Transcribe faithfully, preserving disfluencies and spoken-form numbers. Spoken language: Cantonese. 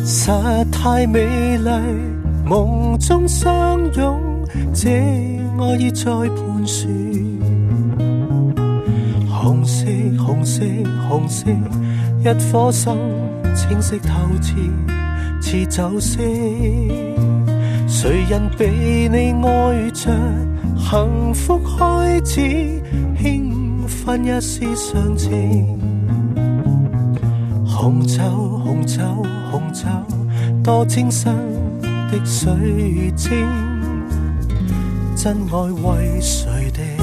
实太美丽，梦中相拥，这爱意在盘旋。红色红色红色，一颗心清晰透彻，似酒色。谁人被你爱着，幸福开始，兴奋一丝上情。红酒红酒红酒，多清新的水晶，真爱为谁的